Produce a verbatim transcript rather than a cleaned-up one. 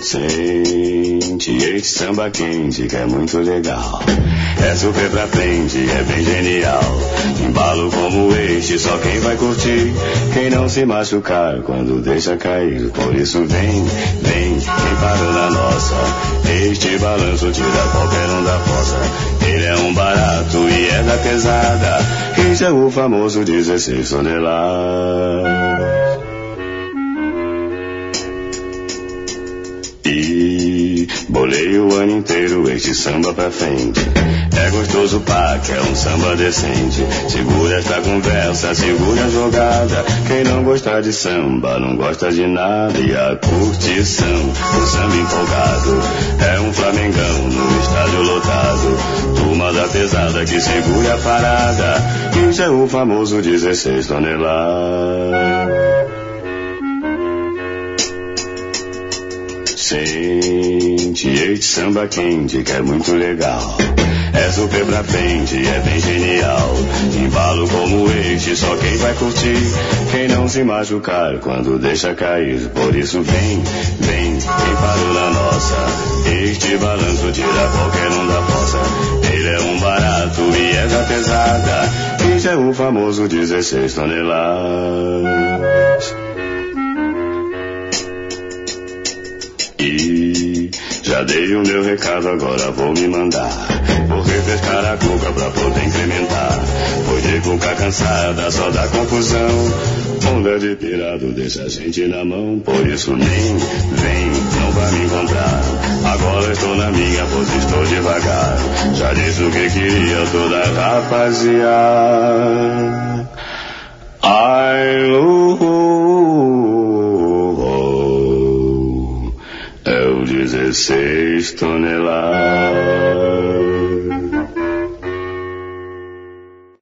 Sente este samba quente que é muito legal. É super pra frente, é bem genial. Embalo como este, só quem vai curtir. Quem não se machucar quando deixa cair. Por isso vem, vem, quem parou na nossa. Este balanço tira qualquer um da fossa. Ele é um barato e é da pesada. Este é o famoso dezesseis toneladas. E bolei o ano inteiro este samba pra frente. É gostoso pá, que é um samba decente. Segura esta conversa, segura a jogada. Quem não gosta de samba, não gosta de nada. E a curtição, o samba empolgado. É um flamengão no estádio lotado. Turma da pesada que segura a parada. Isso é o famoso dezesseis toneladas. Sente este samba quente que é muito legal. É super pra frente, é bem genial. Embalo como este, só quem vai curtir. Quem não se machucar quando deixa cair. Por isso vem, vem, quem parou na nossa. Este balanço tira qualquer um da fossa. Ele é um barato e é da pesada. Este é o famoso dezesseis toneladas. E já dei o meu recado, agora vou me mandar. Vou refrescar a cuca pra poder incrementar. Pois de cuca cansada só dá confusão. Onda de pirado deixa a gente na mão. Por isso nem vem, não vai me encontrar. Agora estou na minha, pois estou devagar. Já disse o que queria toda a rapaziada. Ai, uh, dezesseis toneladas.